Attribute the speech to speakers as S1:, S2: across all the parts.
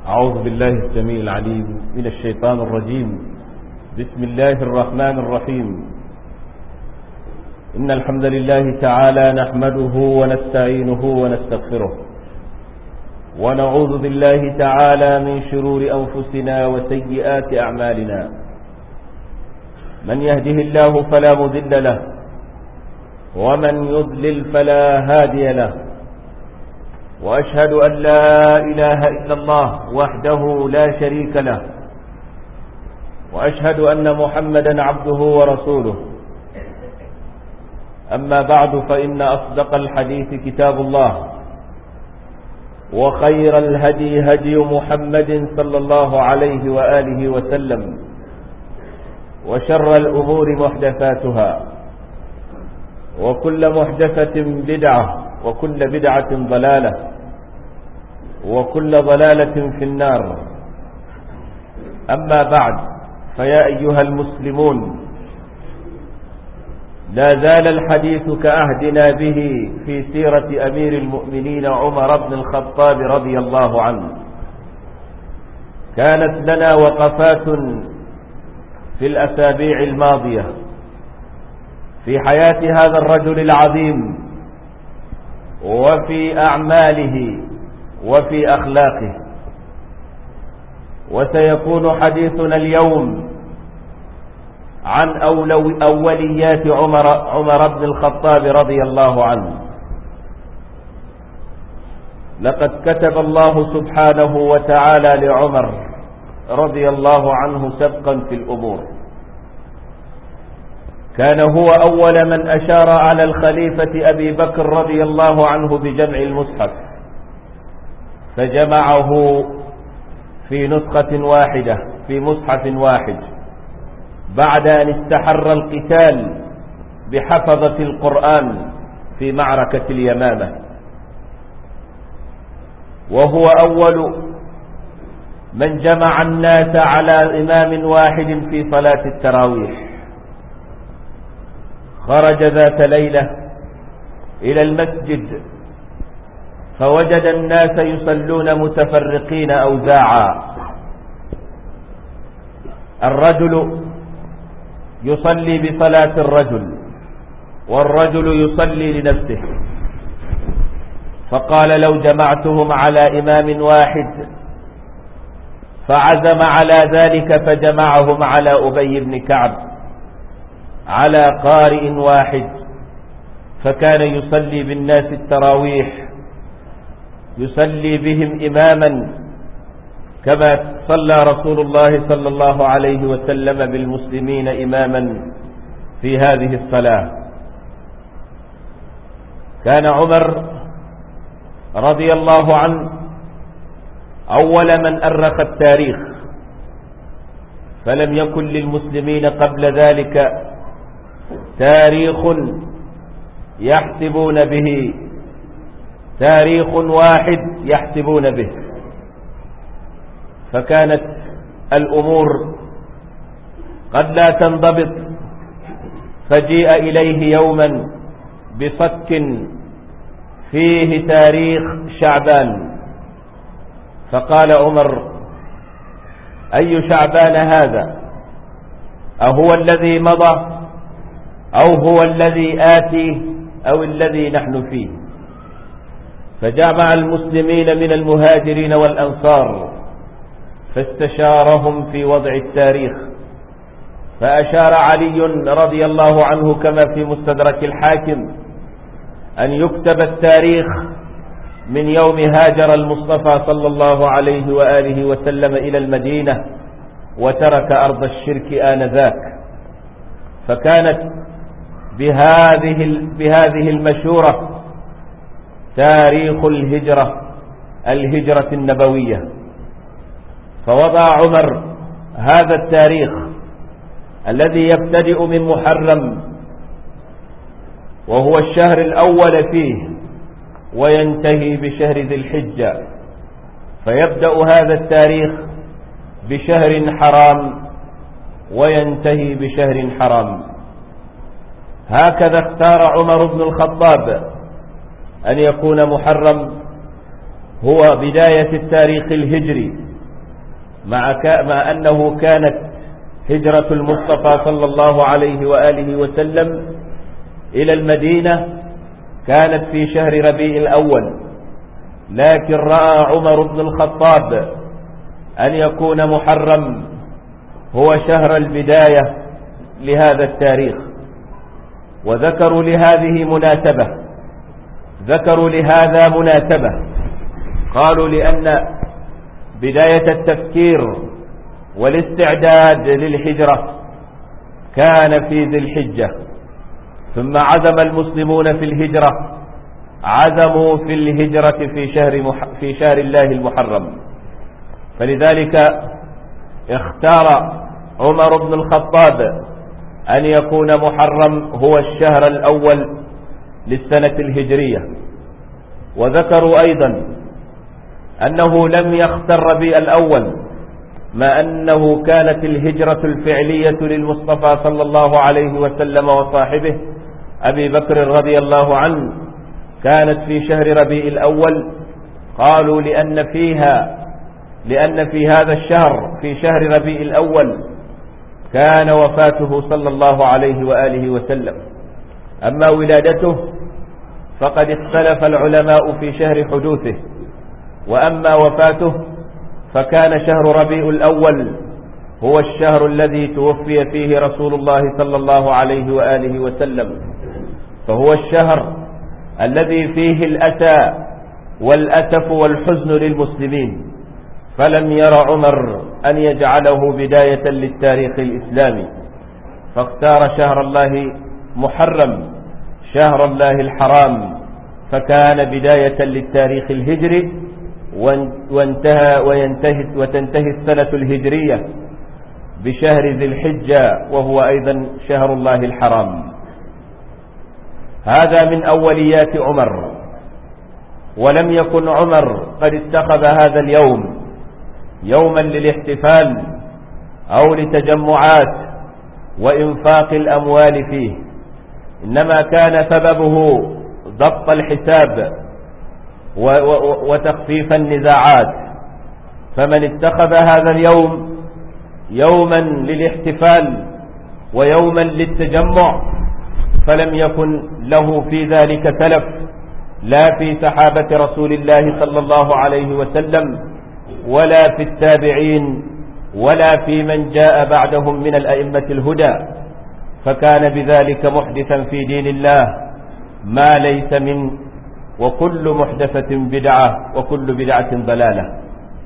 S1: أعوذ بالله السميع العليم من الشيطان الرجيم. بسم الله الرحمن الرحيم. إن الحمد لله تعالى نحمده ونستعينه ونستغفره، ونعوذ بالله تعالى من شرور أنفسنا وسيئات أعمالنا. من يهده الله فلا مضل له، ومن يضلل فلا هادي له، وأشهد أن لا إله إلا الله وحده لا شريك له، وأشهد أن محمدا عبده ورسوله. أما بعد، فإن أصدق الحديث كتاب الله، وخير الهدي هدي محمد صلى الله عليه وآله وسلم، وشر الأمور محدثاتها، وكل محدثة بدعة، وكل بدعة ضلالة، وكل ضلالة في النار. أما بعد، فيا أيها المسلمون، لا زال الحديث كعهدنا به في سيرة أمير المؤمنين عمر بن الخطاب رضي الله عنه. كانت لنا وقفات في الأسابيع الماضية في حياة هذا الرجل العظيم، وفي أعماله، وفي أخلاقه. وسيكون حديثنا اليوم عن أوليات عمر بن الخطاب رضي الله عنه. لقد كتب الله سبحانه وتعالى لعمر رضي الله عنه سبقا في الأمور. كان هو أول من أشار على الخليفة أبي بكر رضي الله عنه بجمع المصحف، فجمعه في نسخة واحدة، في مصحف واحد، بعد أن استحر القتال بحفظة القرآن في معركة اليمامة. وهو أول من جمع الناس على إمام واحد في صلاة التراويح. خرج ذات ليلة إلى المسجد، فوجد الناس يصلون متفرقين أوزاعا. الرجل يصلي بصلاة الرجل، والرجل يصلي لنفسه. فقال: لو جمعتهم على إمام واحد. فعزم على ذلك، فجمعهم على أبي بن كعب على قارئ واحد، فكان يصلي بالناس التراويح، يصلي بهم إماما، كما صلى رسول الله صلى الله عليه وسلم بالمسلمين إماما في هذه الصلاة. كان عمر رضي الله عنه أول من أرخ التاريخ، فلم يكن للمسلمين قبل ذلك تاريخ يحسبون به، تاريخ واحد يحسبون به. فكانت الأمور قد لا تنضبط، فجيء إليه يوما بصك فيه تاريخ شعبان، فقال عمر: أي شعبان هذا؟ أهو الذي مضى، أو هو الذي آتي، أو الذي نحن فيه؟ فجمع المسلمين من المهاجرين والأنصار، فاستشارهم في وضع التاريخ. فأشار علي رضي الله عنه كما في مستدرك الحاكم أن يكتب التاريخ من يوم هاجر المصطفى صلى الله عليه وآله وسلم إلى المدينة، وترك أرض الشرك آنذاك. فكانت بهذه المشورة تاريخ الهجرة النبوية. فوضع عمر هذا التاريخ الذي يبتدئ من محرم، وهو الشهر الأول فيه، وينتهي بشهر ذي الحجة. فيبدأ هذا التاريخ بشهر حرام، وينتهي بشهر حرام. هكذا اختار عمر بن الخطاب أن يكون محرم هو بداية التاريخ الهجري، مع أنه كانت هجرة المصطفى صلى الله عليه وآله وسلم إلى المدينة كانت في شهر ربيع الأول، لكن رأى عمر بن الخطاب أن يكون محرم هو شهر البداية لهذا التاريخ، وذكروا لهذا مناسبة، قالوا لأن بداية التفكير والاستعداد للهجرة كان في ذي الحجة، ثم عزم المسلمون في الهجرة، عزموا في الهجرة في شهر الله المحرم، فلذلك اختار عمر بن الخطاب أن يكون محرم هو الشهر الأول للسنة الهجرية. وذكروا أيضا أنه لم يختر ربيع الأول، ما أنه كانت الهجرة الفعلية للمصطفى صلى الله عليه وسلم وصاحبه أبي بكر رضي الله عنه كانت في شهر ربيع الأول. قالوا لأن في هذا الشهر في شهر ربيع الأول كان وفاته صلى الله عليه وآله وسلم. أما ولادته فقد اختلف العلماء في شهر حدوثه، وأما وفاته فكان شهر ربيع الأول هو الشهر الذي توفي فيه رسول الله صلى الله عليه وآله وسلم، فهو الشهر الذي فيه الأسى والأسف والحزن للمسلمين، فلم ير عمر أن يجعله بداية للتاريخ الإسلامي، فاختار شهر الله محرم شهر الله الحرام، فكان بداية للتاريخ الهجري، وتنتهي السنة الهجرية بشهر ذي الحجة وهو أيضا شهر الله الحرام. هذا من أوليات عمر. ولم يكن عمر قد اتخذ هذا اليوم يوما للاحتفال أو لتجمعات وإنفاق الأموال فيه، إنما كان سببه ضبط الحساب وتخفيف النزاعات. فمن اتخذ هذا اليوم يوما للاحتفال ويوما للتجمع فلم يكن له في ذلك سلف، لا في صحابة رسول الله صلى الله عليه وسلم ولا في التابعين ولا في من جاء بعدهم من الأئمة الهدى، فكان بذلك محدثا في دين الله ما ليس منه، وكل محدثة بدعة وكل بدعة ضلالة.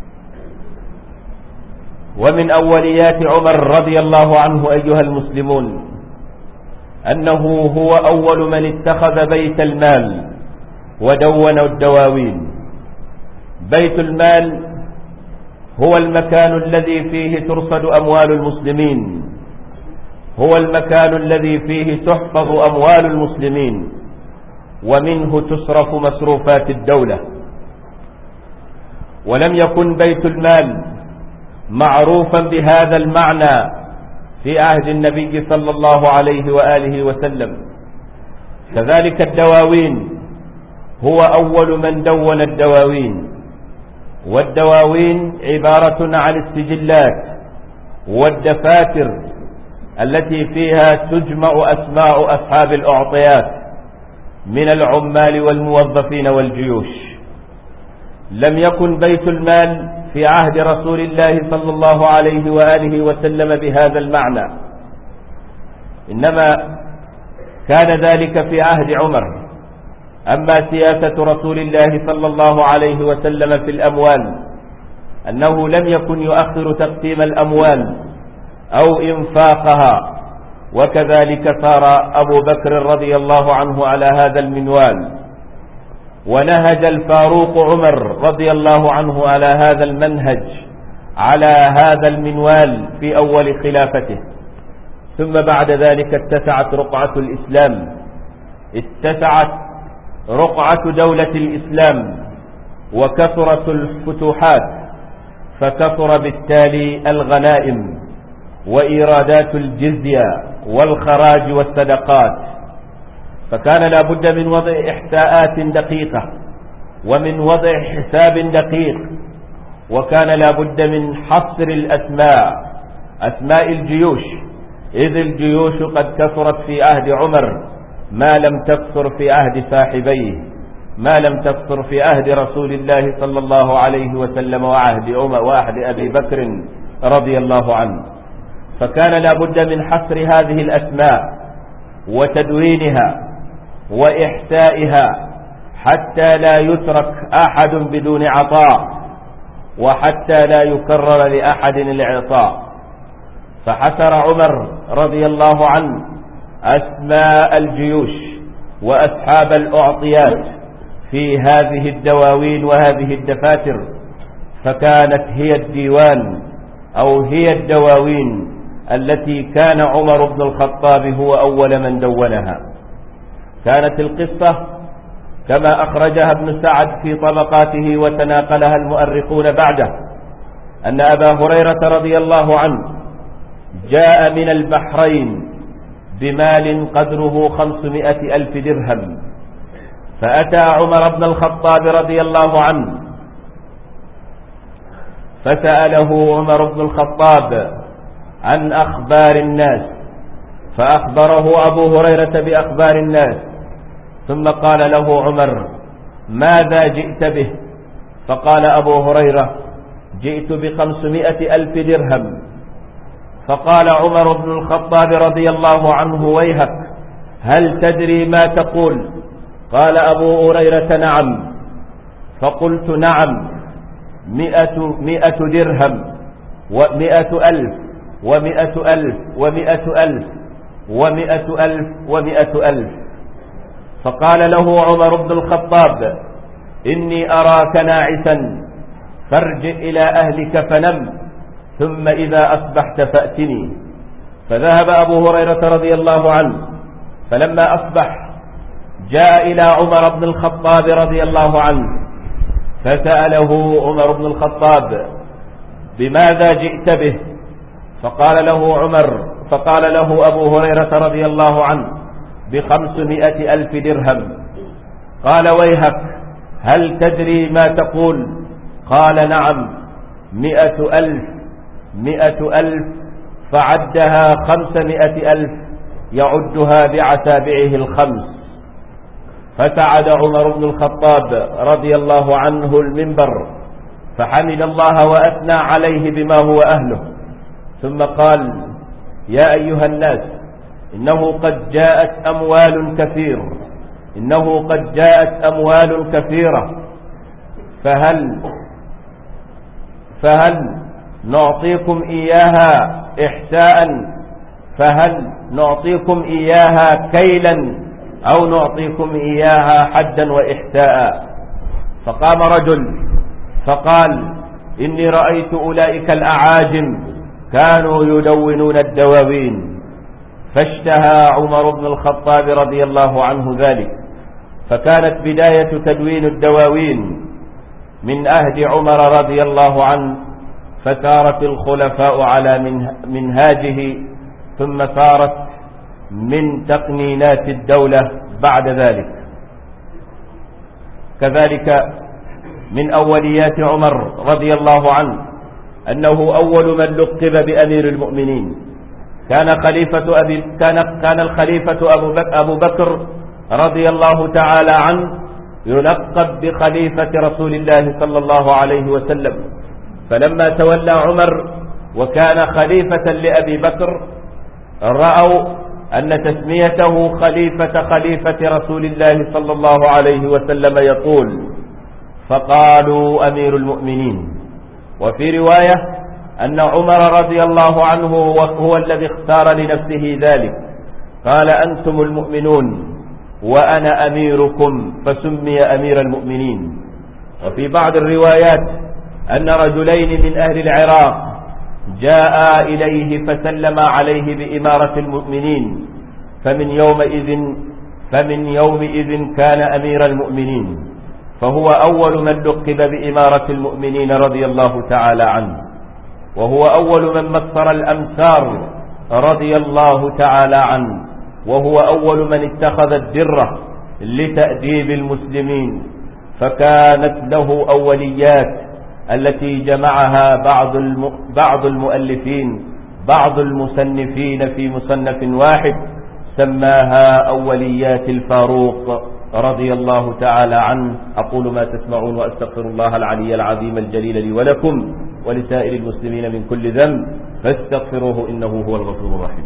S1: ومن أوليات عمر رضي الله عنه أيها المسلمون أنه هو أول من اتخذ بيت المال ودون الدواوين. بيت المال هو المكان الذي فيه ترصد أموال المسلمين، هو المكان الذي فيه تحفظ أموال المسلمين، ومنه تصرف مصروفات الدولة. ولم يكن بيت المال معروفا بهذا المعنى في عهد النبي صلى الله عليه وآله وسلم. كذلك الدواوين، هو أول من دون الدواوين، والدواوين عبارة عن السجلات والدفاتر التي فيها تجمع أسماء أصحاب الأعطيات من العمال والموظفين والجيوش. لم يكن بيت المال في عهد رسول الله صلى الله عليه وآله وسلم بهذا المعنى، إنما كان ذلك في عهد عمر. أما سياسة رسول الله صلى الله عليه وسلم في الأموال أنه لم يكن يؤخر تقسيم الأموال أو إنفاقها، وكذلك صار أبو بكر رضي الله عنه على هذا المنوال، ونهج الفاروق عمر رضي الله عنه على هذا المنهج على هذا المنوال في أول خلافته. ثم بعد ذلك اتسعت رقعة الإسلام، اتسعت رقعة دولة الإسلام، وكثرت الفتوحات، فكثر بالتالي الغنائم وإيرادات الجزية والخراج والصدقات، فكان لا بد من وضع إحساءات دقيقة ومن وضع حساب دقيق وكان لا بد من حصر الأسماء، أسماء الجيوش، إذ الجيوش قد كثرت في عهد عمر ما لم تكثر في عهد صاحبيه، ما لم تكثر في عهد رسول الله صلى الله عليه وسلم وعهد عمر وعهد أبي بكر رضي الله عنه. فكان لا بد من حصر هذه الأسماء وتدوينها وإحسائها حتى لا يترك أحد بدون عطاء، وحتى لا يكرر لأحد الإعطاء. فحسر عمر رضي الله عنه أسماء الجيوش وأصحاب الأعطيات في هذه الدواوين وهذه الدفاتر، فكانت هي الديوان أو هي الدواوين التي كان عمر بن الخطاب هو أول من دونها. كانت القصة كما أخرجها ابن سعد في طبقاته وتناقلها المؤرخون بعده، أن أبا هريرة رضي الله عنه جاء من البحرين بمال قدره 500,000 درهم، فأتى عمر بن الخطاب رضي الله عنه فسأله عمر بن الخطاب عن أخبار الناس، فأخبره أبو هريرة بأخبار الناس، ثم قال له عمر: ماذا جئت به؟ فقال أبو هريرة: جئت ب500,000 درهم. فقال عمر بن الخطاب رضي الله عنه: ويهك، هل تدري ما تقول؟ قال أبو هريرة: نعم. فقلت: نعم، 100 درهم 100,000 و100,000 و100,000 و100,000 و100,000. فقال له عمر بن الخطاب: إني أراك ناعسا، فارجع إلى أهلك فنم، ثم إذا أصبحت فأتني. فذهب أبو هريرة رضي الله عنه، فلما أصبح جاء إلى عمر بن الخطاب رضي الله عنه فسأله عمر بن الخطاب: بماذا جئت به؟ فقال له أبو هريرة رضي الله عنه: ب500,000 درهم. قال: ويهك، هل تدري ما تقول؟ قال: نعم، 100,000. فعدها 500,000 يعدها بعتابعه الخمس. فسعد عمر بن الخطاب رضي الله عنه المنبر فحمد الله وأثنى عليه بما هو أهله، ثم قال: يا أيها الناس، إنه قد جاءت أموال كثيرة، فهل نعطيكم إياها إحساء؟ فهل نعطيكم إياها كيلا أو نعطيكم إياها حدا وإحساء؟ فقام رجل فقال: إني رأيت أولئك الأعاجم كانوا يدونون الدواوين. فاشتهى عمر بن الخطاب رضي الله عنه ذلك، فكانت بداية تدوين الدواوين من عهد عمر رضي الله عنه، فسارت الخلفاء على منهاجه، ثم صارت من تقنينات الدولة بعد ذلك. كذلك من أوليات عمر رضي الله عنه أنه أول من لقب بأمير المؤمنين. كان الخليفة أبو بكر رضي الله تعالى عنه يلقب بخليفة رسول الله صلى الله عليه وسلم، فلما تولى عمر وكان خليفة لأبي بكر رأوا أن تسميته خليفة رسول الله صلى الله عليه وسلم يطول، فقالوا أمير المؤمنين. وفي رواية أن عمر رضي الله عنه هو الذي اختار لنفسه ذلك، قال: أنتم المؤمنون وأنا أميركم، فسمي أمير المؤمنين. وفي بعض الروايات أن رجلين من أهل العراق جاء إليه فسلم عليه بإمارة المؤمنين، فمن يومئذ كان أمير المؤمنين، فهو أول من لقب بإمارة المؤمنين رضي الله تعالى عنه، وهو أول من مصر الأمسار رضي الله تعالى عنه، وهو أول من اتخذ الدرة لتأديب المسلمين، فكانت له أوليات التي جمعها بعض المؤلفين بعض المصنفين في مصنف واحد سماها أوليات الفاروق رضي الله تعالى عنه. أقول ما تسمعون وأستغفر الله العلي العظيم الجليل لي ولكم ولسائر المسلمين من كل ذنب فاستغفروه إنه هو الغفور الرحيم.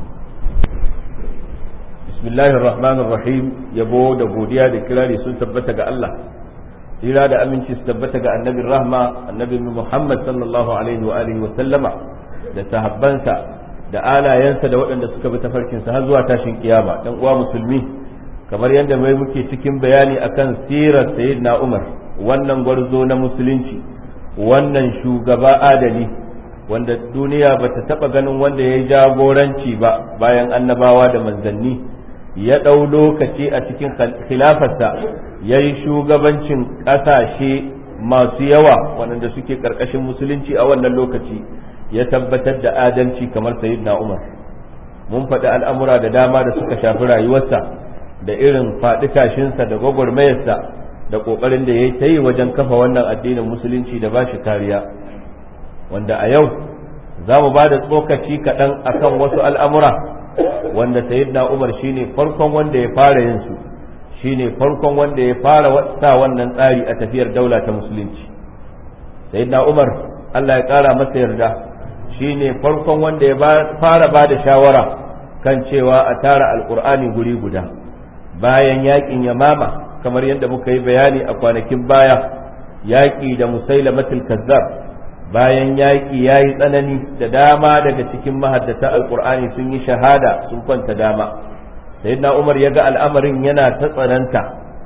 S1: بسم الله الرحمن الرحيم. يبو دبوديا ذكراري سن ثبتك الله إلى دا أمن ثبتك النبي الرحمة النبي محمد صلى الله عليه وآله وسلم da sahabbansa da alayensa da waɗanda suka bi tafarkinsa har zuwa tashin kiyama. Dan uwa musulmi, kamar yadda mai muke cikin bayani akan sirar sayyidina Umar, wannan gwarzo na musulunci, wannan shugaba adali wanda duniya bata taba ganin wanda ya jagoranci ba bayan annabawa da manzanni, ya ɗau lokaci a cikin khilafarsa ya yi shugabancin ƙasashe masu yawa waɗanda suke ƙarƙashin musulunci a wannan lokaci, ya tabbatar da adalci kamar sayyidina Umar. Mun faɗi al'amura da dama da suka shafi rayuwarsa da irin faɗi tashinsa da gwagwarmayarsa da ƙoƙarin da ya ta yi wajen kafa wannan addinin musulunci da ba shi kariya, wanda a yau za mu ba da tsokaci kaɗan akan wasu al'amura wanda sayyidina Umar shine farkon wanda ya fara yin su, shine farkon wanda ya fara sa wannan tsari a tafiyar daula ta musulunci. Sayyidina Umar, Allah ya ƙara masa yarda, shine farkon wanda ya fara ba da shawara kan cewa a tara alkur'ani guri guda bayan yakin Yamama, kamar yadda muka yi bayani a kwanakin baya, yaki da Musailamatul Kazzab. Bayan yaki yayi tsanani da dama daga cikin mahaddata alkur'ani sun yi shahada, sun kwanta dama. Sayyidina Umar ya ga al'amarin yana ta tsananta,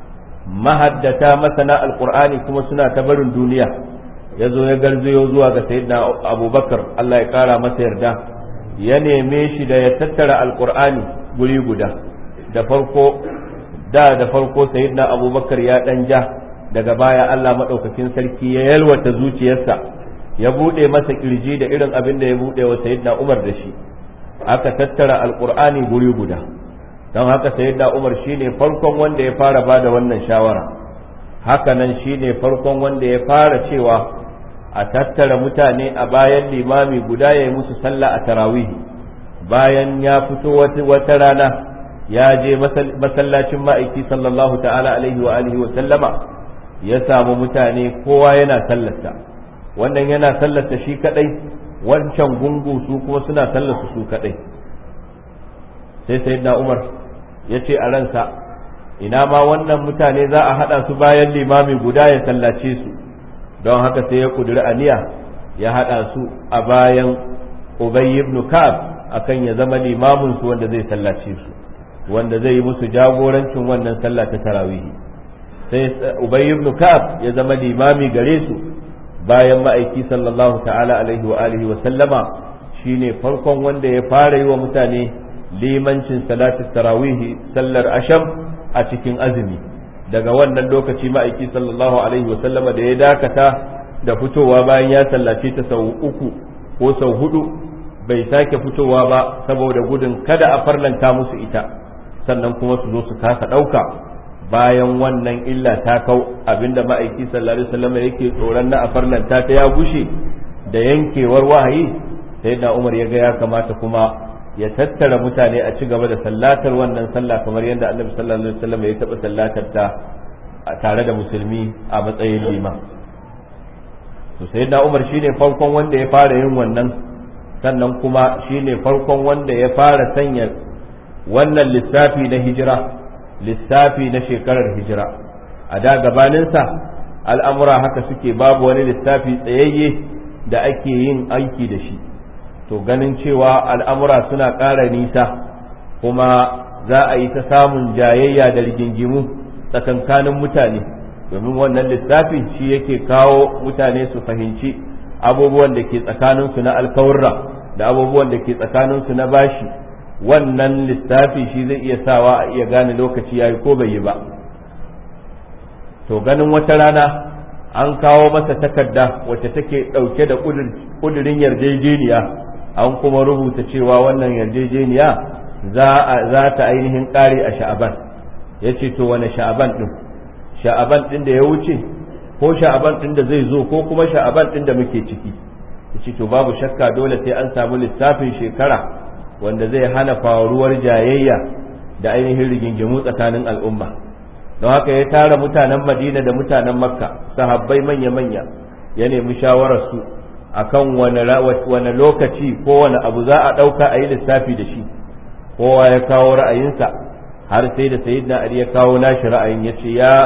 S1: mahaddata masana alkur'ani kuma suna ta barin duniya. Ya zo ya garzayo zuwa ga sayyidina Abubakar, Allah ya kara masa yarda, ya neme shi da ya tattara alkur'ani guri guda. Da farko sayyidina Abubakar ya dan ja, daga baya Allah madaukakin sarki ya yalwata zuciyarsa, ya bude masa kirji da irin abin da ya bude wa sayyidina Umar da shi, aka tattara alkur'ani guri guda. don haka sayyidina Umar shine farkon wanda ya fara bada wannan shawara. Haka nan shine farkon wanda ya fara cewa a tattara mutane a bayan limami guda ya yi musu sallah a tarawih. Bayan ya fito wata rana ya je masallacin ma'aiki sallallahu ta'ala alaihi wa alihi wa sallama, ya samu mutane kowa yana sallarsa, wannan yana sallarsa shi kadai, wancan gungu su kuma suna sallarsu su kadai. Sai sayyidina Umar ya ce a ransa, ina ma wannan mutane za a hada su bayan limami guda ya sallace su. Don haka sai ya kudura aniya ya hada su a bayan Ubay ibn Ka'ab akan ya zama limamin su wanda zai sallace su, wanda zai yi musu jagorancin wannan sallah ta tarawih. Sai Ubay ibn Ka'ab ya zama limami gare su bayan ma'aiki sallallahu ta'ala alaihi wa alihi wa sallama, shine farkon wanda ya fara yi wa mutane limancin salatu tarawih, sallar asham a cikin azumi. Daga wannan lokaci ma'aiki sallallahu alaihi wa sallama da ya dakata da fitowa bayan ya sallace ta sau 3 ko sau 4, bai sake fitowa ba saboda gudun kada a farlanta musu ita, sannan kuma su zo su kasa ɗauka. Bayan wannan illa ta kau, abinda ma'aiki sallallahu alaihi wasallam yake tsoron na a farlanta ta ya gushe da yankewar wahayi, sai da Umar ya ga ya kamata kuma ya tattara mutane a ci gaba da sallatar wannan sallah kamar yadda Annabi sallallahu alaihi wasallam ya taɓa sallatar ta tare da musulmi a matsayin liman. To sai da Umar shine farkon wanda ya fara yin wannan, sannan kuma shine farkon wanda ya fara sanya wannan lissafi na hijira, lissafi na shekarar hijira. A da gabaninsa al'amura haka suke, babu wani lissafi tsayayye da ake yin aiki da shi. To ganin cewa al'amura suna ƙara nisa, kuma za a yi ta samun jayayya da rigingimu tsakankanin mutane, domin wannan lissafi shi yake kawo mutane su fahimci abubuwan da ke tsakaninsu na alkawurra da abubuwan da ke tsakaninsu na bashi. Wannan lissafi shi zai iya sawa a iya gane lokaci yayi ko bai yi ba. To ganin wata rana an kawo masa takarda wacce take ɗauke da ƙudurin yarjejeniya, an kuma rubuta cewa wannan yarjejeniya za ta ainihin ƙare a Sha'aban. Ya ce to wane Sha'aban ɗin? Sha'aban ɗin da ya wuce ko sha'aban din da zai zo ko kuma sha'aban din da muke ciki. Yace to babu shakka dole sai an samu lissafin shekara wanda zai hana faruwar jayayya da ainihin rigingimu tsakanin al'umma. Don haka ya tara mutanen Madina da mutanen Makka, sahabbai manya-manya, ya nemi shawararsu akan wani lokaci ko wani abu za a ɗauka a yi lissafi da shi. Kowa ya kawo ra'ayinsa, har sai da Sayyidina Ali ya kawo nashi ra'ayin, ya ce ya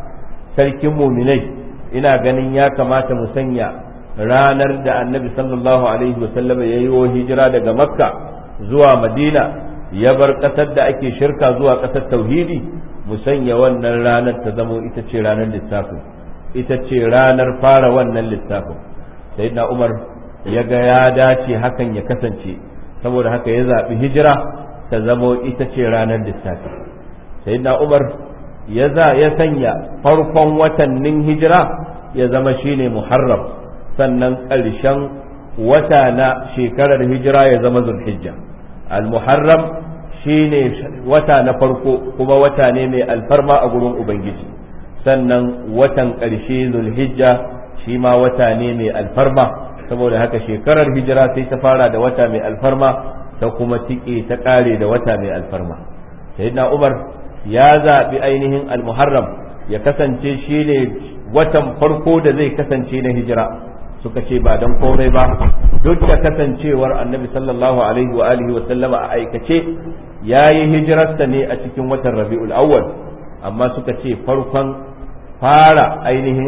S1: sarkin muminai, ina ganin ya kamata mu sanya ranar da Annabi sallallahu alaihi wasallam ya yi hijira daga Makka zuwa Madina, ya bar ƙasar da ake shirka zuwa ƙasar tauhidi, mu sanya wannan ranar ta zamo ita ce ranar lissafin, ita ce ranar fara wannan lissafin. Sayyidina Umar ya ga ya dace hakan ya kasance, saboda haka ya zaɓi hijira ta zamo ita ce ranar lissafi. Sayyidina Umar ya sanya farkon watannin hijira ya zama shine Muharram, sannan ƙarshen wata na shekarar hijira ya zama Zulhijja. Al-Muharram shine wata na farko kuma wata ne mai alfarma a gurin Ubangiji, sannan watan ƙarshe Zulhijja shi ma wata ne mai alfarma, saboda haka shekarar hijira sai ta fara da wata mai alfarma ta kuma tike ta ƙare da wata mai alfarma. Sayyidina Umar ya zaɓi ainihin Al-Muharram ya kasance shine watan farko da zai kasance na hijira. Suka ce ba don komai ba, duk da kasancewar Annabi sallallahu alaihi wa alihi wa sallama a aikace ya yi hijirarsa ne a cikin watan Rabi'ul Awwal, amma suka ce farkon fara ainihin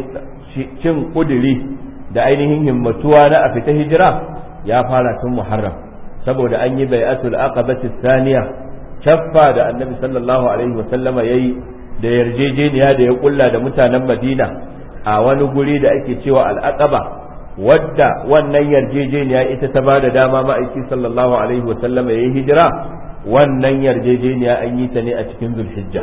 S1: cin kuduri da ainihin himmatuwa na a fita hijira ya fara tun Muharram, saboda an yi bai'atul aqabati thaniya, caffa da Annabi sallallahu alaihi wa sallama yayi da yarjejeniya da ya kulla da mutanen Madina a wani guri da ake cewa al-Aqaba, wadda wannan yarjejeniya ita ta bada dama ma'aiki sallallahu alaihi wa sallama yayi hijira. Wannan yarjejeniya an yi ta ne a cikin Zulhijja.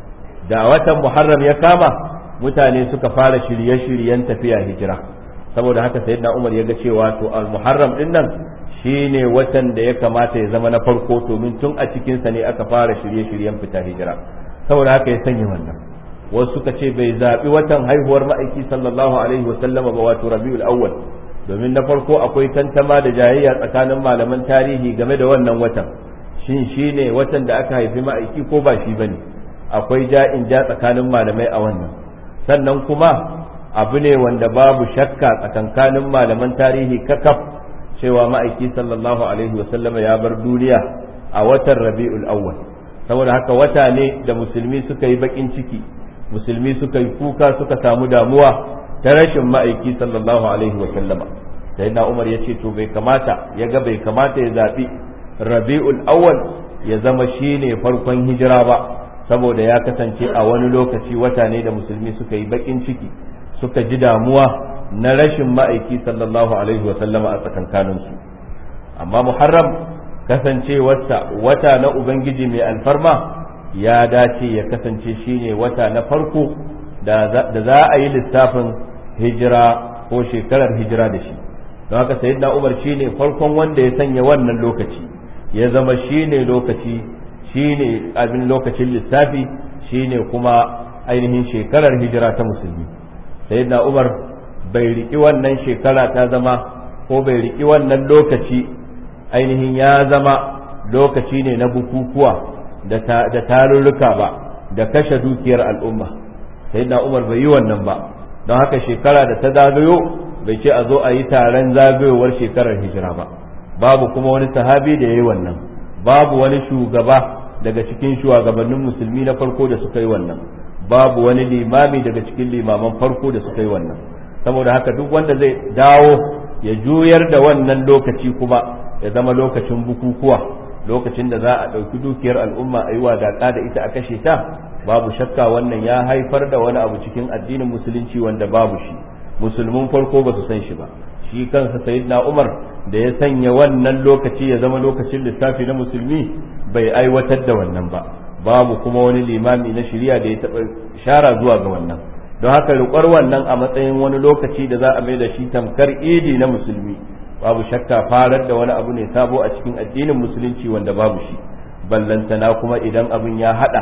S1: Da watan Muharram ya kama, mutane suka fara shirye-shiryen tafiya hijira, saboda haka Sayyidina Umar ya ga cewa to al-Muharram din nan shine watan da ya kamata ya zama na farko, domin tun a cikin sa ne aka fara shirye-shiryen fita hijira, saboda haka ya sanya wannan. Wasu suka ce bai zaɓi watan haihuwar ma'aiki sallallahu alaihi wa sallama ba, wato Rabiul Awwal, domin na farko akwai tantama da jayayya tsakanin malaman tarihi game da wannan watan, shin shine watan da aka haifi ma'aiki ko ba shi bane. Akwai ja'in ja tsakanin malamai a wannan. Sannan kuma abu ne wanda babu shakka tsakankanin malaman tarihi kakaf cewa ma'aiki sallallahu alaihi wa sallama ya bar duniya a watan Rabiul Awwal, saboda haka wata ne da musulmi suka yi bakin ciki, musulmi suka yi kuka, suka samu damuwa ta rashin ma'aiki sallallahu alaihi wa sallama. Sayyidina Umar ya ce to bai kamata ya zaɓi Rabi'ul Awwal ya zama shine farkon hijira ba, saboda ya kasance a wani lokaci wata ne da musulmi suka yi bakin ciki, suka ji damuwa na rashin ma'aiki sallallahu alaihi wa sallama a tsakankaninsu. Amma Muharram kasancewarsa wata na Ubangiji mai alfarma, ya dace ya kasance shine wata na farko da za a yi lissafin hijira ko shekarar hijira da shi. Don haka Sayyidina Umar shine farkon wanda ya sanya wannan lokaci, ya zama shine lokaci, shine abin lokacin lissafi, shine kuma ainihin shekarar hijira ta musulmi. Sayyidina Umar bai riki wannan shekara ta zama, ko bai riki wannan lokaci ainihin ya zama lokaci ne na bukukuwa da tarurruka ba, da kashe dukiyar al'umma. Sayyidina Umar bai yi wannan ba, don haka shekara da ta zagayo bai ce a zo a yi taron zagayowar shekarar hijira ba. Babu kuma wani sahabi da ya yi wannan, babu wani shugaba daga cikin shugabannin musulmi na farko da suka yi wannan, babu wani limami daga cikin limaman farko da suka yi wannan. Saboda haka duk wanda zai dawo ya juyar da wannan lokaci kuma ya zama lokacin bukukuwa, lokacin da za a ɗauki dukiyar al'umma a yi wadaƙa da ita a kashe ta, babu shakka wannan ya haifar da wani abu cikin addinin musulunci wanda babu shi, musulmin farko ba su san shi ba. Shi kansa Sayyidina Umar da ya sanya wannan lokaci ya zama lokacin lissafi na musulmi bai aiwatar da wannan ba, babu kuma wani limami na shari'a da ya taɓa shara zuwa ga wannan. Don haka riƙar wannan a matsayin wani lokaci da za a mai da shi tamkar idi na musulmi, babu shakka farar da wani abu ne sabo a cikin addinin musulunci wanda babu shi. Ballantana kuma idan abin ya hada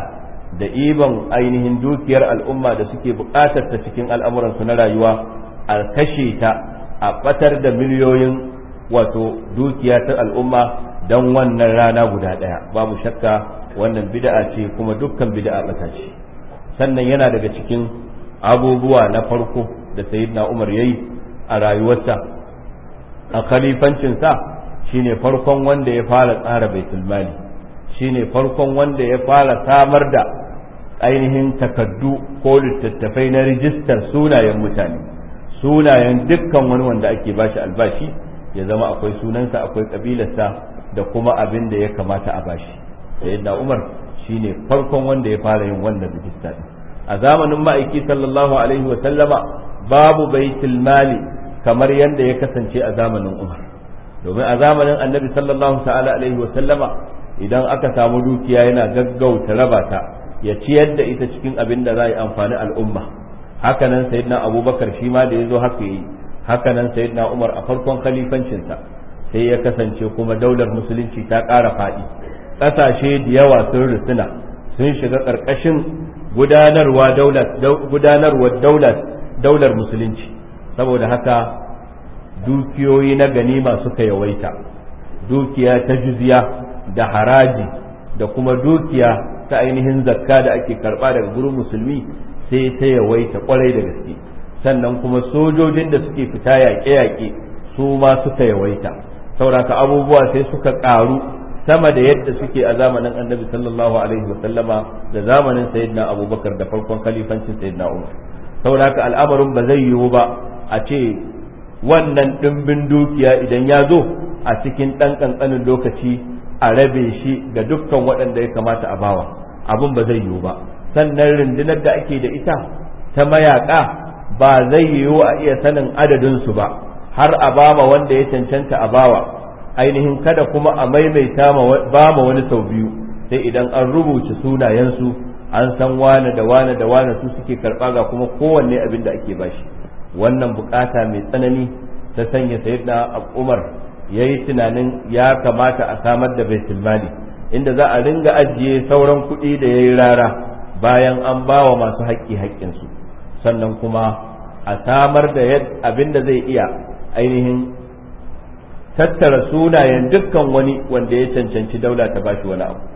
S1: da iban ainihin dukiyar al'umma da suke buƙatar ta cikin al'amuransu na rayuwa a kashe ta a batar da miliyoyin wato dukiya ta al'umma don wannan rana guda ɗaya. Babu shakka wannan bid'a ce, kuma dukkan bid'a ɓata ce. Sannan yana daga cikin abubuwa na farko da sayyidina Umar yayi a rayuwarsa a khalifancinsa, shine farkon wanda ya fara tsara baitul mali, shine farkon wanda ya fara samar da ainihin takaddu ko littattafai na rijistar sunayen mutane, sunayen dukkan wani wanda ake bashi albashi ya zama akwai sunansa, akwai kabilarsa da kuma abin da ya kamata a bashi. sayyidina Umar shine farkon wanda ya fara yin wannan rijista. A zamanin ma'aiki sallallahu alaihi wa sallama babu baitul mali kamar yadda ya kasance a zamanin Umar, domin a zamanin annabi sallallahu ta'ala alaihi wa sallama idan aka samu dukiya yana gaggauta raba ta ya ciyar da ita cikin abin da za yi amfani al'umma. Hakanan sayyidina Abubakar shi ma da ya zo haka yi, hakanan sayyidina Umar a farkon khalifancinsa sai ya kasance kuma daular musulunci ta ƙara faɗi, ƙasashe da yawa sun rusuna sun shiga ƙarƙashin gudanarwar daular musulunci. Saboda haka dukiyoyi na ganima suka yawaita, dukiya ta jizya da haraji da kuma dukiya ta ainihin zakka da ake karba daga gurin musulmi sai ta yawaita kwarai da gaske. Sannan kuma sojojin da suke fita yaƙe-yaƙe su ma suka yawaita, sauraka abubuwa sai suka ƙaru sama da yadda suke a zamanin annabi sallallahu alaihi wasallama da zamanin sayyidina Abubakar da farkon khalifancin sayyidina Umar. Sauraka al'amarin ba zai yiwu ba a ce wannan ɗimbin dukiya idan ya zo a cikin ɗan ƙanƙanin lokaci a rabe shi ga dukkan waɗanda ya kamata a bawa, abin ba zai yiwu ba. Sannan rundunar da ake da ita ta mayaƙa ba zai yiwu a iya sanin adadinsu ba har a bama wanda ya cancanta a bawa, ainihin kada kuma a maimaita bama wani sau biyu, sai idan an rubuce sunayensu an san wane da wane da wane su suke karɓa ga kuma kowanne abin da ake bashi. Wannan bukata mai tsanani ta sanya sayyidina Umar ya yi tunanin ya kamata a samar da baitul mali inda za a ringa ajiye sauran kuɗi da ya yi rara bayan an ba wa masu haƙƙi haƙƙinsu, sannan kuma a samar da abin da zai iya ainihin tattara sunayen dukkan wani wanda ya cancanci daula ta bashi wani abu.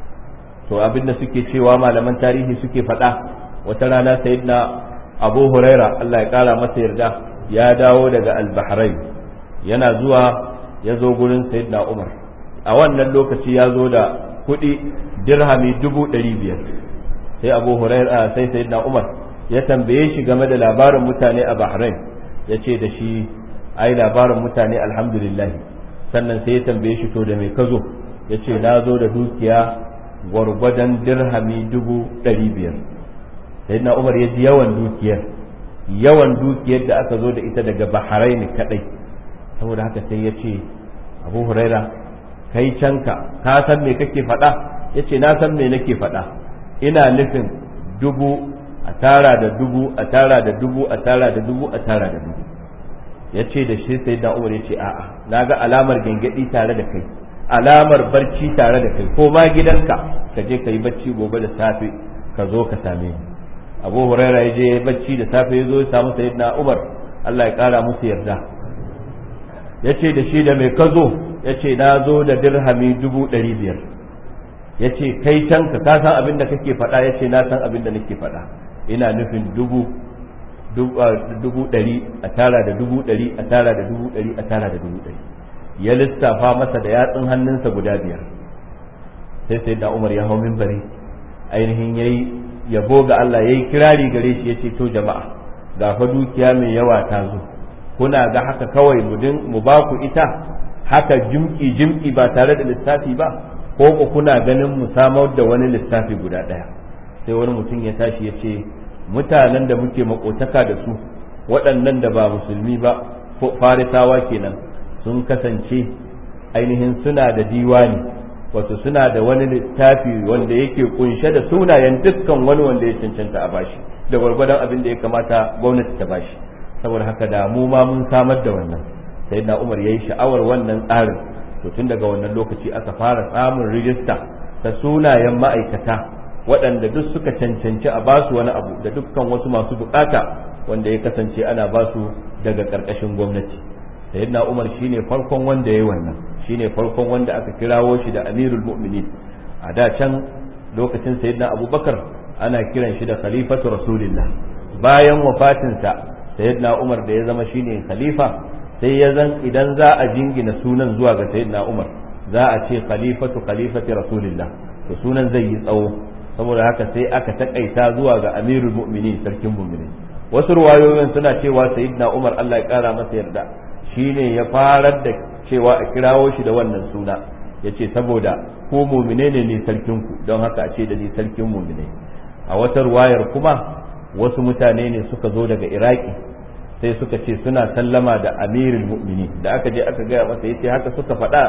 S1: To abin da suke cewa malaman tarihi suke faɗa, wata rana sayyidina Abu Huraira Allah ya kara masa yarda ya dawo daga al-Bahrain, yana zuwa ya zo gurin sayyidina Umar. A wannan lokaci ya zo da kuɗi dirhami 500,000. sai Abu Huraira sai sayyidina Umar ya tambaye shi game da labarin mutane a Bahrain, ya ce da shi ai labarin mutane alhamdulillah. Sannan sai ya tambaye shi to da me ka zo, ya ce na zo da dukiya gwargwadon dirhami 500,000. sayyidina Umar ya ji yawan dukiyar da aka zo da ita daga Bahrain kadai, saboda haka sai ya ce Abu Huraira kai canka ka san me kake faɗa? Ya ce na san me nake faɗa, ina nufin 1000 a tara da 1000 a tara da 1000 a tara da 1000 a tara da 1000. Ya ce da shi sayyidina Umar ya ce a'a, na ga alamar gengedi tare da kai, alamar barci tare da kai, ko ma gidanka ka je ka yi bacci gobe da safe ka zo ka same ni. Abu Huraira ya je bacci da safe ya zo ya samu sayyidina Umar Allah ya kara musu yarda, ya ce da shi da mai ka zo? Ya ce na zo da dirhami 500,000. Ya ce kai can ka san abin da kake faɗa? Ya ce na san abin da nake faɗa, ina nufin 100,000 a tara da 100,000 a tara da 100,000 a tara da 100,000. Ya lissafa masa da yatsun hannunsa guda 5. sai sayyidina Umar ya hau minbari ainihin yayi yabo ga Allah, yayi kirari gare shi, yace to jama'a ga fa dukiya mai yawa ta zo, kuna ga haka kawai mu ba ku ita haka jimki ba tare da lissafi ba, ko ku kuna ganin mu samar da wani lissafi guda ɗaya? Sai wani mutum ya tashi ya ce mutanen da muke makotaka da su waɗannan da ba musulmi ba, farisawa kenan, sun kasance ainihin suna da diwani, wato suna da wani littafi wanda yake kunshe da sunayen dukkan wani wanda ya cancanta a bashi da gwargwadon abin da ya kamata gwamnati ta bashi. Saboda haka da mu ma mun samar da wannan. Sayyidina Umar yayi sha'awar wannan tsarin, to tun daga wannan lokaci aka fara samun rijista ta sunayen ma'aikata waɗanda duk suka cancanci a basu wani abu da dukkan wasu masu bukata wanda ya kasance ana basu daga ƙarƙashin gwamnati. sayyidina Umar shine farkon wanda yayi wannan, shine farkon wanda aka kirawo shi da amirul mu'minin. A da can lokacin sayyidina Abubakar ana kiran shi da khalifatu rasulillah. Bayan wafatinsa sayyidina Umar da ya zama shine khalifa, sai ya zan idan za a jingina sunan zuwa ga sayyidina Umar za a ce khalifati rasulillah, to sunan zai yi tsawo, saboda haka sai aka takaita zuwa ga amirul mu'minin, sarkin mu'minin. Wasu ruwayoyin suna cewa sayyidina Umar Allah ya kara masa yarda shine ya farar da cewa a kirawo shi da wannan suna, yace saboda ko mu'mine ne sarkin ku, don haka a ce da ni sarkin mu'mine. A wata ruwayar kuma wasu mutane ne suka zo daga Iraki sai suka ce suna sallama da amirul mu'minin, da aka je aka gaya masa yace haka suka faɗa,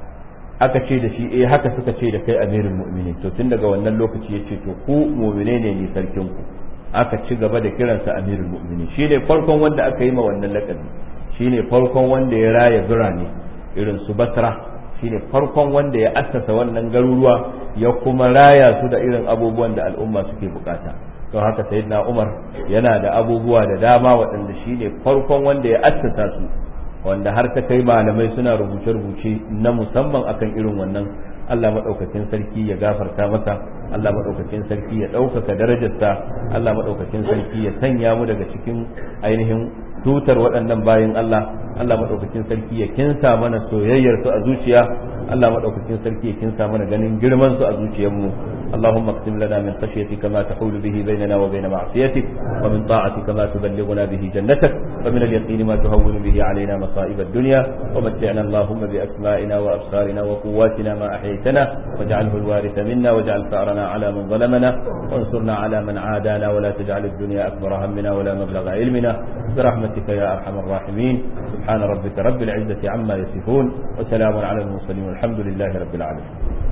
S1: aka ce da shi haka suka ce da kai amirul mu'minin. To tun daga wannan lokaci yace to ku mu'mine ne ni sarkin ku, aka ci gaba da kiransa amirul mu'minin. Shine farkon wanda aka yi ma wannan lakabi, shine farkon wanda ya raya birane irin su Basra, shine farkon wanda ya assasa wannan garuruwa ya kuma raya su da irin abubuwan da al'umma suke bukata. Don haka sayyidina Umar yana da abubuwa da dama waɗanda shine farkon wanda ya assasa su, wanda har ta kai malamai suna rubuce-rubuce na musamman akan irin wannan. Allah maɗaukakin sarki ya gafarta masa, Allah maɗaukakin sarki ya ɗaukaka darajarsa, Allah maɗaukakin sarki ya sanya mu daga cikin ainihin tutar waɗannan bayin Allah. Allah maɗaukakin sarki ya kinsa mana soyayyar su a zuciya, Allah maɗaukakin sarki ya kinsa mana ganin girman su a zuciyarmu. اللهم اقسم لنا من خشيتك ما تحول به بيننا وبين معصيتك، ومن طاعتك ما تبلغنا به جنتك، ومن اليقين ما تهون به علينا مصائب الدنيا، ومتعنا اللهم بأسمائنا وأبصارنا وقواتنا ما أحييتنا، واجعله الوارث منا، واجعل ثأرنا على من ظلمنا، وانصرنا على من عادانا، ولا تجعل الدنيا أكبر همنا ولا مبلغ علمنا، برحمتك يا أرحم الراحمين. سبحان ربك رب العزة عما يصفون، وسلام على المرسلين، والحمد لله رب العالمين.